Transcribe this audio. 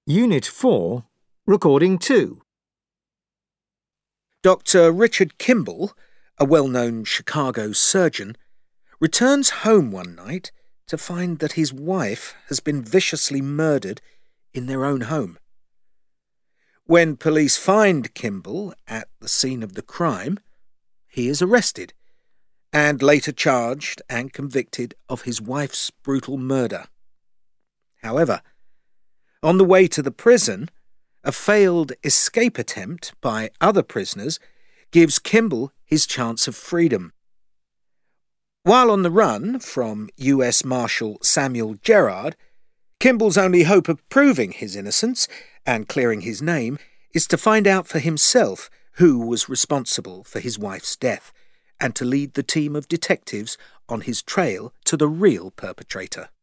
Unit 4, Recording 2. Dr. Richard Kimball, a well-known Chicago surgeon, returns home one night to find that his wife has been viciously murdered in their own home. When police find Kimball at the scene of the crime, he is arrested and later charged and convicted of his wife's brutal murder. However, on the way to the prison, a failed escape attempt by other prisoners gives Kimball his chance of freedom. While on the run from U.S. Marshal Samuel Gerard, Kimball's only hope of proving his innocence and clearing his name is to find out for himself who was responsible for his wife's death and to lead the team of detectives on his trail to the real perpetrator.